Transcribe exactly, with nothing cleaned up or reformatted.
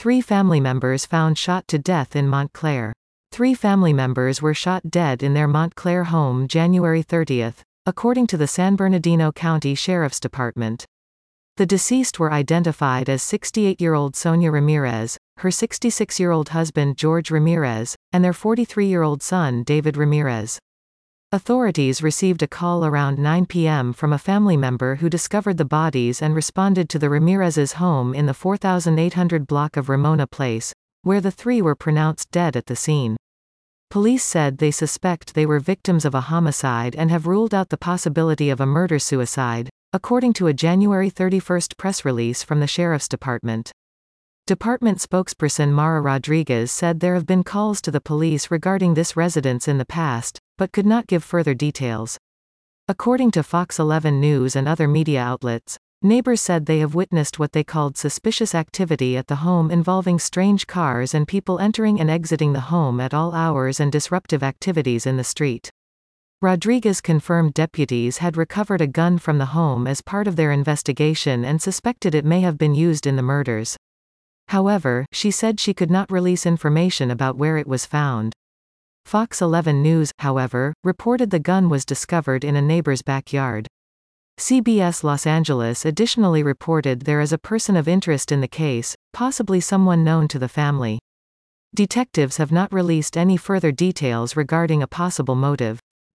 Three family members found shot to death in Montclair. Three family members were shot dead in their Montclair home January thirtieth, according to the San Bernardino County Sheriff's Department. The deceased were identified as sixty-eight-year-old Sonia Ramirez, her sixty-six-year-old husband George Ramirez, and their forty-three-year-old son David Ramirez. Authorities received a call around nine p m from a family member who discovered the bodies and responded to the Ramirez's home in the four thousand eight hundred block of Ramona Place, where the three were pronounced dead at the scene. Police said they suspect they were victims of a homicide and have ruled out the possibility of a murder-suicide, according to a January thirty-first press release from the Sheriff's Department. Department spokesperson Mara Rodriguez said there have been calls to the police regarding this residence in the past, but could not give further details. According to Fox eleven News and other media outlets, neighbors said they have witnessed what they called suspicious activity at the home involving strange cars and people entering and exiting the home at all hours and disruptive activities in the street. Rodriguez confirmed deputies had recovered a gun from the home as part of their investigation and suspected it may have been used in the murders. However, she said she could not release information about where it was found. Fox eleven News, however, reported the gun was discovered in a neighbor's backyard. C B S Los Angeles additionally reported there is a person of interest in the case, possibly someone known to the family. Detectives have not released any further details regarding a possible motive.